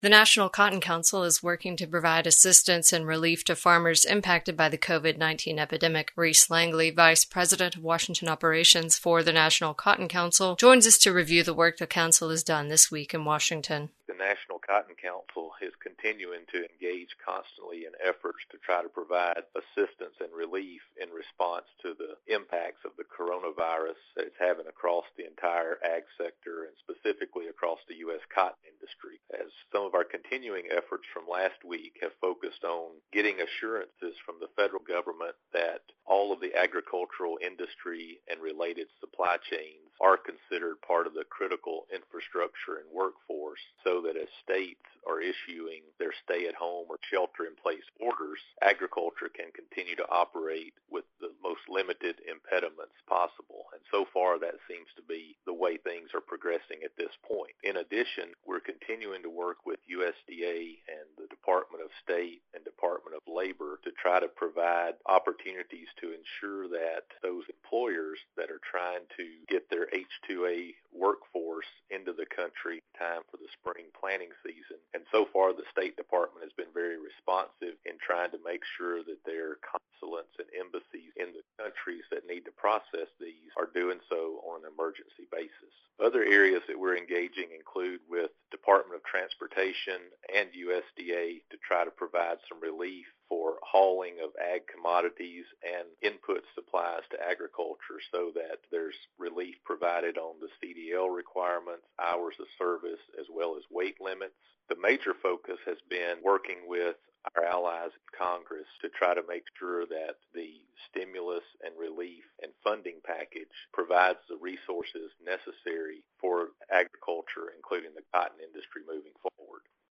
The National Cotton Council is working to provide assistance and relief to farmers impacted by the COVID-19 epidemic. Reese Langley, Vice President of Washington Operations for the National Cotton Council, joins us to review the work the council has done this week in Washington. The National Cotton Council is continuing to engage constantly in efforts to try to provide assistance and relief in response to the impacts of the coronavirus that it's having across the entire ag sector and specifically across the U.S. cotton industry. As some of our continuing efforts from last week have focused on getting assurances from the federal government that all of the agricultural industry and related supply chains are considered part of the critical infrastructure and workforce, so that as states are issuing their stay-at-home or shelter-in-place orders, agriculture can continue to operate with the most limited impediments possible. And so far, that seems to be the way things are progressing at this point. In addition, we're continuing to work with USDA and the Department of State and Department of Labor to try to provide opportunities to ensure that those employers that are trying to get their H-2A workforce into the country in time for the spring planting season. And so far, the State Department has been very responsive in trying to make sure that their consulates and embassies in the countries that need to process these are doing so on an emergency basis. Other areas that we're engaging include with Department of Transportation and USDA to try to provide some relief for hauling of ag commodities and input supplies to agriculture, so that there's relief provided on the CDL requirements, hours of service, as well as weight limits. The major focus has been working with our allies in Congress to try to make sure that the stimulus and relief and funding package provides the resources necessary for agriculture, including the cotton industry, moving forward.